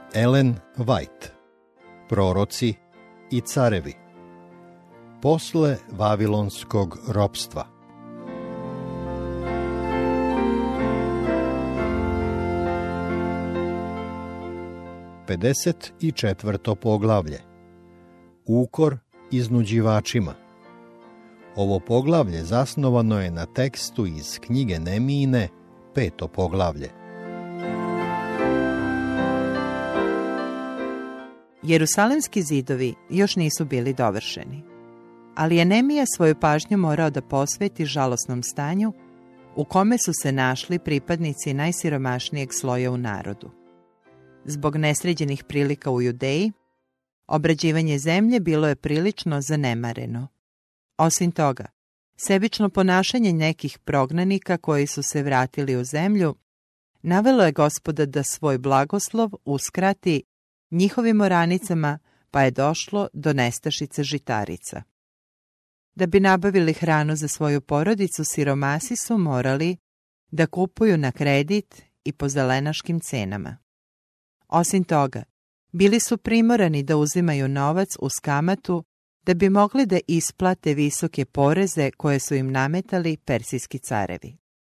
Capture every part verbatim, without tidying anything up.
Ellen White. Proroci i carevi. Posle Vavilonskog ropstva. pedeset četvrto poglavlje. Ukor iznuđivačima. Ovo poglavlje zasnovano je na tekstu iz knjige Nemijine, peto poglavlje. Jerusalemski zidovi još nisu bili dovršeni, ali je Nemija svoju pažnju morao da posveti žalosnom stanju u kome su se našli pripadnici najsiromašnijeg sloja u narodu. Zbog nesređenih prilika u Judeji, obrađivanje zemlje bilo je prilično zanemareno. Osim toga, sebično ponašanje nekih prognanika koji su se vratili u zemlju navelo je Gospoda da svoj blagoslov uskrati njihovim oranicama, pa je došlo do nestašice žitarica. Da bi nabavili hranu za svoju porodicu, siromasi su morali da kupuju na kredit i po zelenaškim cenama. Osim toga, bili su primorani da uzimaju novac uz kamatu da bi mogli da isplate visoke poreze koje su im nametali persijski carevi.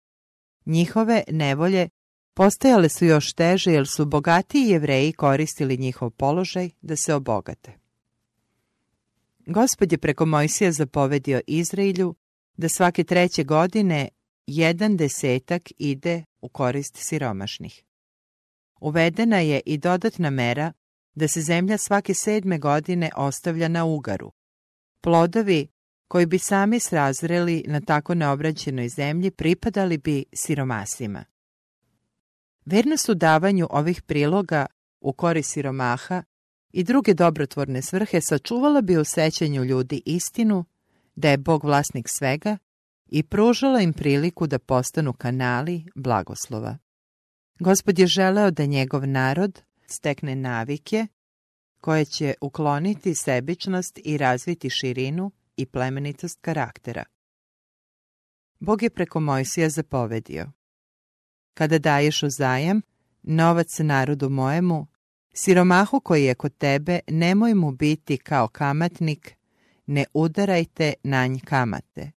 Njihove nevolje postajale su još teže jer su bogatiji Jevreji koristili njihov položaj da se obogate. Gospod je preko Mojsija zapovedio Izraelju da svake treće godine jedan desetak ide u korist siromašnih. Uvedena je i dodatna mera da se zemlja svake sedme godine ostavlja na ugaru. Plodovi koji bi sami srazreli na tako neobrađenoj zemlji pripadali bi siromasima. Vernost u davanju ovih priloga u korist siromaha i druge dobrotvorne svrhe sačuvala bi u sećanju ljudi istinu da je Bog vlasnik svega i pružala im priliku da postanu kanali blagoslova. Gospod je želeo da njegov narod stekne navike koje će ukloniti sebičnost i razviti širinu i plemenitost karaktera. Bog je preko Mojsija zapovedio: kada daješ u zajam novac narodu mojemu, siromahu koji je kod tebe, nemoj mu biti kao kamatnik, ne udarajte na nj kamate.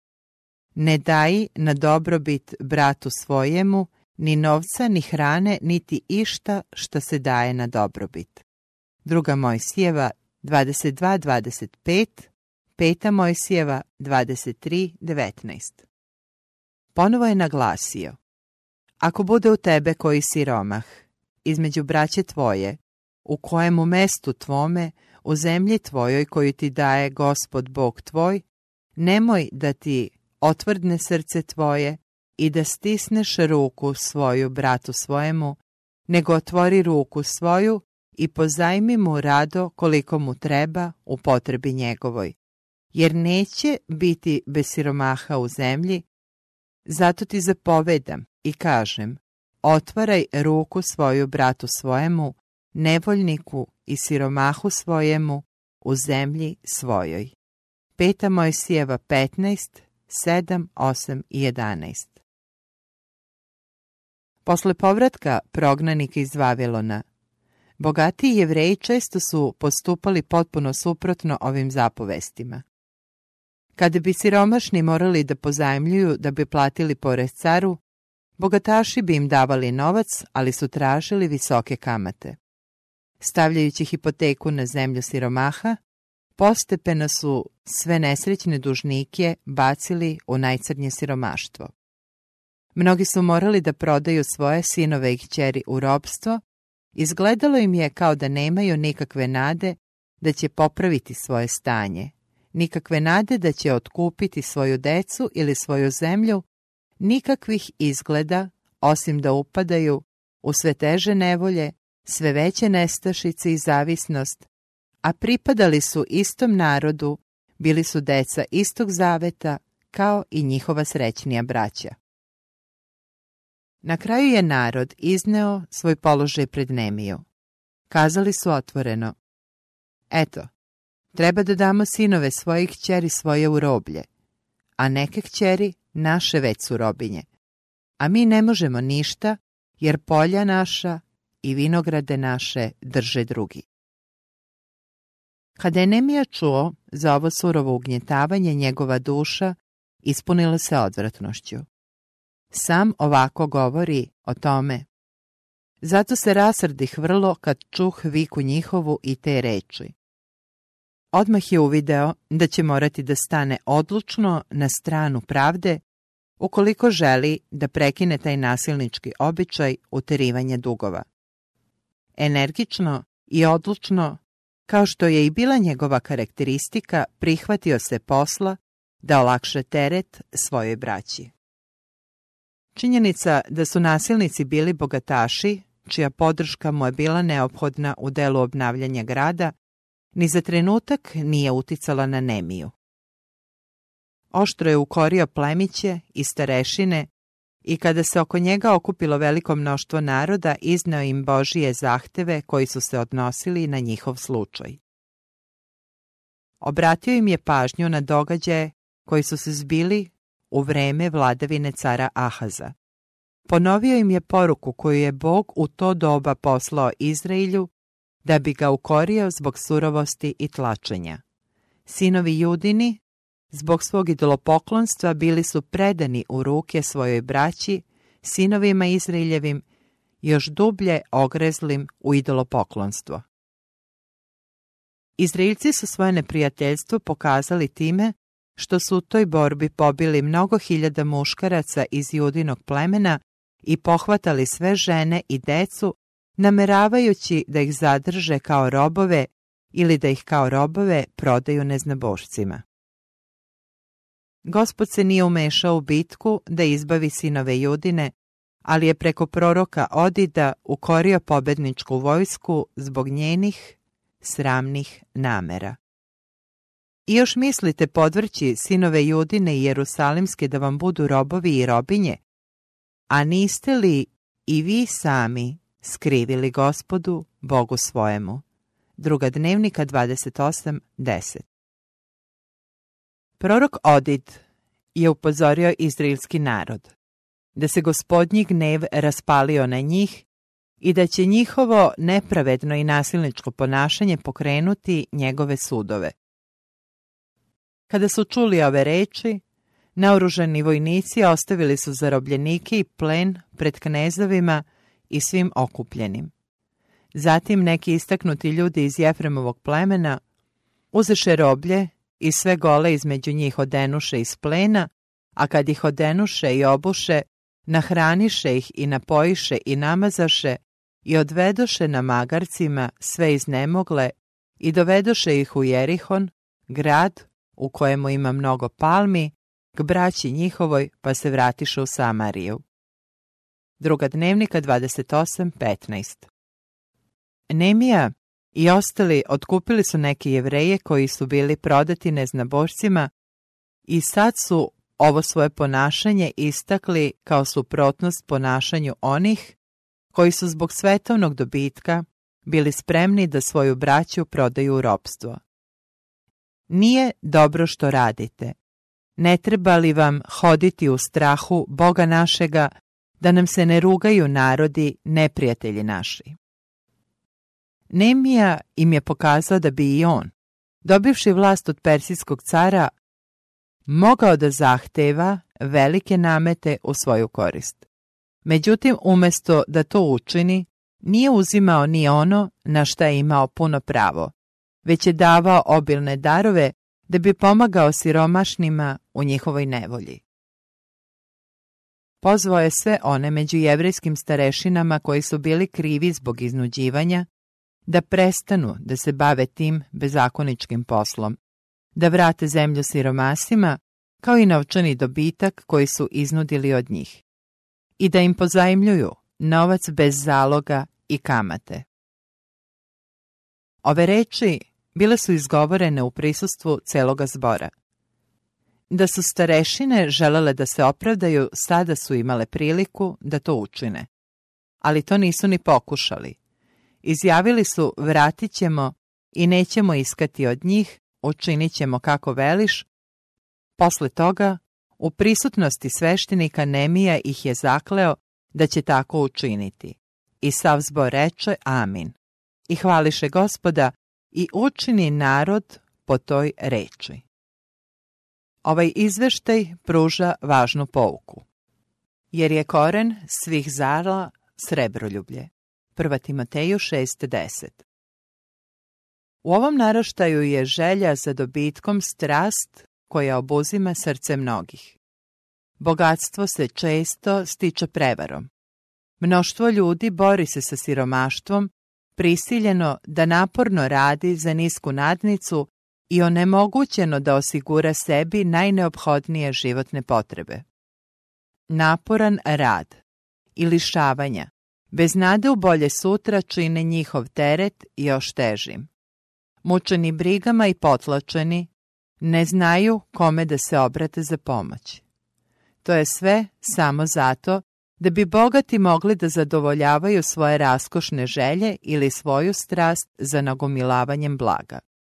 Ne daj na dobrobit bratu svojemu ni novca, ni hrane, niti išta što se daje na dobrobit. Druga Mojsijeva dvadeset dva dvadeset pet, peta Mojsijeva dvadeset tri devetnaest. Ponovo je naglasio: ako bude u tebe koji siromah, između braće tvoje, u kojemu mestu tvome, u zemlji tvojoj koju ti daje Gospod Bog tvoj, nemoj da ti otvrdne srce tvoje i da stisneš ruku svoju bratu svojemu, nego otvori ruku svoju i pozajmi mu rado koliko mu treba u potrebi njegovoj, jer neće biti bez siromaha u zemlji. Zato ti zapovedam i kažem: otvaraj ruku svoju bratu svojemu, nevoljniku i siromahu svojemu u zemlji svojoj. Peta Mojsijeva petnaest, sedam, osam i jedanaest. Posle povratka prognanika iz Vavilona, bogatiji Jevreji često su postupali potpuno suprotno ovim zapovestima. Kada bi siromašni morali da pozajmljuju da bi platili porez caru, bogataši bi im davali novac, ali su tražili visoke kamate. Stavljajući hipoteku na zemlju siromaha, postepeno su sve nesrećne dužnike bacili u najcrnje siromaštvo. Mnogi su morali da prodaju svoje sinove i kćeri u ropstvo. Izgledalo im je kao da nemaju nikakve nade da će popraviti svoje stanje, nikakve nade da će otkupiti svoju decu ili svoju zemlju, nikakvih izgleda, osim da upadaju u sve teže nevolje, sve veće nestašice i zavisnost, a pripadali su istom narodu, bili su deca istog zaveta, kao i njihova srećnija braća. Na kraju je narod izneo svoj položaj pred Nemiju. Kazali su otvoreno: eto, treba da damo sinove svojih kćeri svoje u roblje, a neke kćeri naše već su robinje, a mi ne možemo ništa, jer polja naša i vinograde naše drže drugi. Kada je Nemija čuo za ovo surovo ugnjetavanje, njegova duša ispunila se odvratnošću. Sam ovako govori o tome. Zato se rasrdih vrlo kad čuh viku njihovu i te reči. Odmah je uvideo da će morati da stane odlučno na stranu pravde ukoliko želi da prekine taj nasilnički običaj uterivanja dugova. Energično i odlučno, kao što je i bila njegova karakteristika, prihvatio se posla da olakša teret svojoj braći. Činjenica da su nasilnici bili bogataši, čija podrška mu je bila neophodna u delu obnavljanja grada, ni za trenutak nije uticala na Nemiju. Oštro je ukorio plemiće i starešine i kada se oko njega okupilo veliko mnoštvo naroda, izneo im Božije zahteve koji su se odnosili na njihov slučaj. Obratio im je pažnju na događaje koji su se zbili u vreme vladavine cara Ahaza. Ponovio im je poruku koju je Bog u to doba poslao Izraelju da bi ga ukorio zbog surovosti i tlačenja. Sinovi Judini, zbog svog idolopoklonstva, bili su predani u ruke svojoj braći, sinovima Izraeljevim, još dublje ogrezlim u idolopoklonstvo. Izraeljci su svoje neprijateljstvo pokazali time što su u toj borbi pobili mnogo hiljada muškaraca iz Judinog plemena i pohvatali sve žene i decu, nameravajući da ih zadrže kao robove ili da ih kao robove prodaju neznabošcima. Gospod se nije umešao u bitku da izbavi sinove Judine, ali je preko proroka Odida ukorio pobedničku vojsku zbog njenih sramnih namera. I još mislite podvrći sinove Judine i Jerusalimske da vam budu robovi i robinje, a niste li i vi sami skrivili Gospodu, Bogu svojemu? Druga Dnevnika dvadeset osam deset. Prorok Odid je upozorio izraelski narod da se Gospodnji gnev raspalio na njih i da će njihovo nepravedno i nasilničko ponašanje pokrenuti njegove sudove. Kada su čuli ove reči, naoružani vojnici ostavili su zarobljenike i plen pred knezovima i svim okupljenim. Zatim neki istaknuti ljudi iz Jefremovog plemena uzeše roblje i sve gole između njih odenuše iz plena, a kad ih odenuše i obuše, nahraniše ih i napojiše i namazaše i odvedoše na magarcima sve iznemogle i dovedoše ih u Jerihon, grad u kojemu ima mnogo palmi, k braći njihovoj, pa se vratiše u Samariju. Druga Dnevnika dvadeset osam petnaest. Nemija i ostali otkupili su neke Jevreje koji su bili prodati neznabošcima i sad su ovo svoje ponašanje istakli kao suprotnost ponašanju onih koji su zbog svetovnog dobitka bili spremni da svoju braću prodaju u ropstvo. Nije dobro što radite. Ne treba li vam hoditi u strahu Boga našega, da nam se ne rugaju narodi, neprijatelji naši? Nemija im je pokazao da bi i on, dobivši vlast od persijskog cara, mogao da zahteva velike namete u svoju korist. Međutim, umjesto da to učini, nije uzimao ni ono na šta je imao puno pravo, već je davao obilne darove da bi pomagao siromašnima u njihovoj nevolji. Pozvao je sve one među jevrejskim starešinama koji su bili krivi zbog iznuđivanja da prestanu da se bave tim bezakoničkim poslom, da vrate zemlju siromasima kao i novčani dobitak koji su iznudili od njih i da im pozajmljuju novac bez zaloga i kamate. Ove reči bile su izgovorene u prisustvu celoga zbora. Da su starešine želele da se opravdaju, sada su imale priliku da to učine. Ali to nisu ni pokušali. Izjavili su: vratit ćemo i nećemo iskati od njih, učinit ćemo kako veliš. Posle toga, u prisutnosti sveštenika, Nemija ih je zakleo da će tako učiniti. I sav zbor reče amin. I hvališe Gospoda i učini narod po toj reči. Ovaj izveštaj pruža važnu pouku, jer je koren svih zala srebroljublje. Prva Timoteju šest deset. U ovom naraštaju je želja za dobitkom strast koja obuzima srce mnogih. Bogatstvo se često stiče prevarom. Mnoštvo ljudi bori se sa siromaštvom, prisiljeno da naporno radi za nisku nadnicu i onemogućeno da osigura sebi najneophodnije životne potrebe. Naporan rad i lišavanja, bez nade u bolje sutra, čine njihov teret još težim. Mučeni brigama i potlačeni, ne znaju kome da se obrate za pomoć. To je sve samo zato da bi bogati mogli da zadovoljavaju svoje raskošne želje ili svoju strast za nagomilavanjem blaga.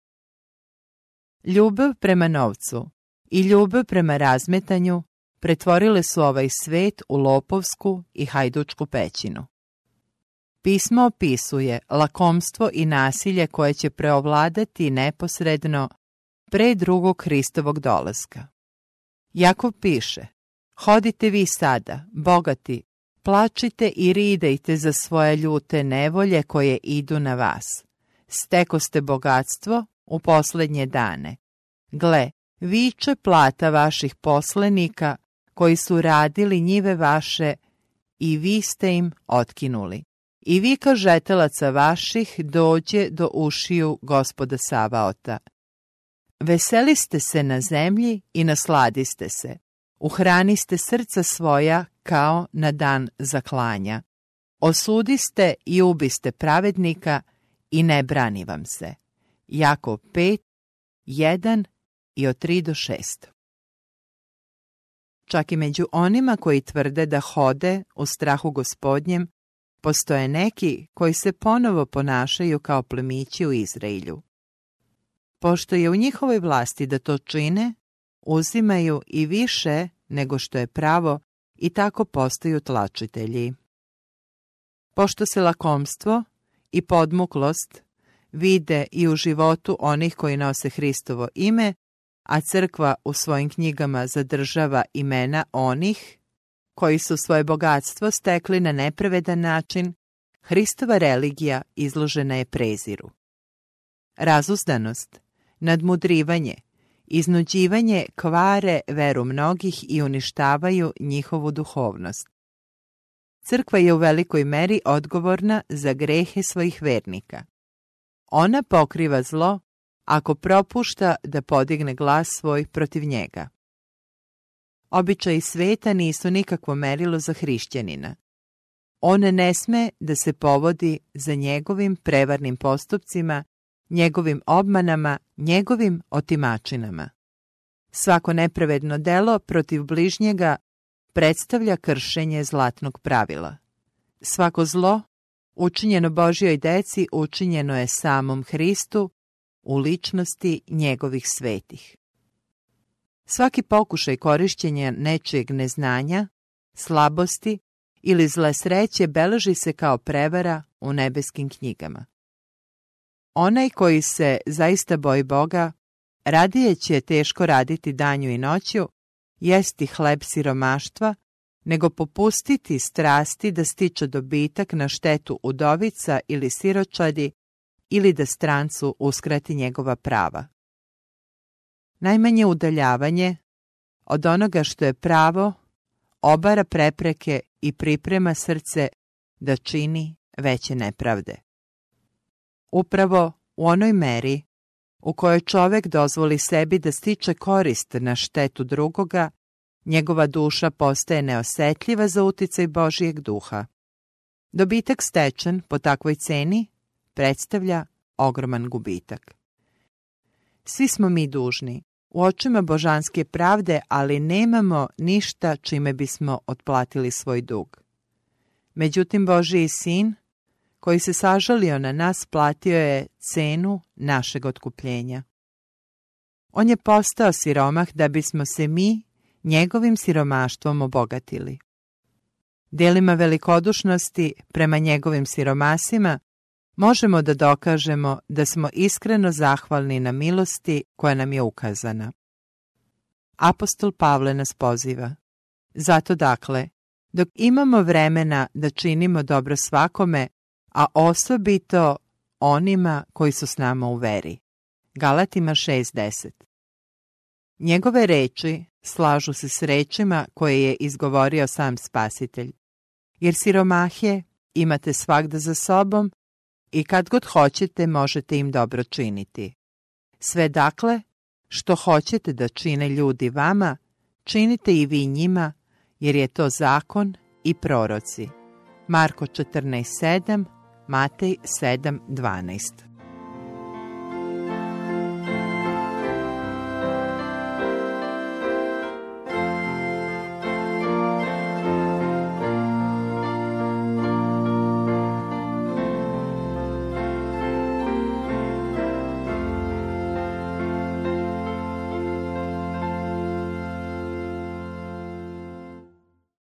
Ljubav prema novcu i ljubav prema razmetanju pretvorile su ovaj svet u lopovsku i hajdučku pećinu. Pismo opisuje lakomstvo i nasilje koje će preovladati neposredno pre drugog Hristovog dolaska. Jakov piše: hodite vi sada, bogati, plačite i ridejte za svoje ljute nevolje koje idu na vas. Stekoste bogatstvo u poslednje dane. Gle, viče plata vaših poslenika koji su radili njive vaše i vi ste im otkinuli. I vika žetelaca vaših dođe do ušiju Gospoda Savaota. Veseliste se na zemlji i nasladiste se. Uhraniste srca svoja kao na dan zaklanja. Osudiste i ubiste pravednika i ne brani vam se. Jakov pet, jedan i od tri do šest. Čak i među onima koji tvrde da hode u strahu Gospodnjem, postoje neki koji se ponovo ponašaju kao plemići u Izraelju. Pošto je u njihovoj vlasti da to čine, uzimaju i više nego što je pravo i tako postaju tlačitelji. Pošto se lakomstvo i podmuklost vide i u životu onih koji nose Hristovo ime, a crkva u svojim knjigama zadržava imena onih koji su svoje bogatstvo stekli na nepravedan način, Hristova religija izložena je preziru. Razuzdanost, nadmudrivanje, iznuđivanje kvare veru mnogih i uništavaju njihovu duhovnost. Crkva je u velikoj meri odgovorna za grehe svojih vernika. Ona pokriva zlo ako propušta da podigne glas svoj protiv njega. Običaji sveta nisu nikakvo merilo za hrišćanina. On ne sme da se povodi za njegovim prevarnim postupcima, njegovim obmanama, njegovim otimačinama. Svako nepravedno delo protiv bližnjega predstavlja kršenje zlatnog pravila. Svako zlo učinjeno Božjoj deci učinjeno je samom Hristu u ličnosti njegovih svetih. Svaki pokušaj korišćenja nečijeg neznanja, slabosti ili zle sreće beleži se kao prevara u nebeskim knjigama. Onaj koji se zaista boji Boga, radije će teško raditi danju i noću, jesti hleb siromaštva, nego popustiti strasti da stiče dobitak na štetu udovica ili siročadi ili da strancu uskrati njegova prava. Najmanje udaljavanje od onoga što je pravo obara prepreke i priprema srce da čini veće nepravde. Upravo u onoj meri u kojoj čovek dozvoli sebi da stiče korist na štetu drugoga, njegova duša postaje neosetljiva za uticaj Božijeg duha. Dobitak stečen po takvoj ceni predstavlja ogroman gubitak. Svi smo mi dužni u očima božanske pravde, ali nemamo ništa čime bismo otplatili svoj dug. Međutim, Božiji sin, koji se sažalio na nas, platio je cenu našeg otkupljenja. On je postao siromah da bismo se mi njegovim siromaštvom obogatili. Djelima velikodušnosti prema njegovim siromasima možemo da dokažemo da smo iskreno zahvalni na milosti koja nam je ukazana. Apostol Pavle nas poziva. Zato dakle, dok imamo vremena da činimo dobro svakome, a osobito onima koji su s nama u veri. Galatima šest deset. Njegove reči slažu se s rečima koje je izgovorio sam Spasitelj. Jer siromahje imate svagda za sobom i kad god hoćete možete im dobro činiti. Sve dakle, što hoćete da čine ljudi vama, činite i vi njima, jer je to zakon i proroci. Marko četrnaest sedam, Matej sedam dvanaest.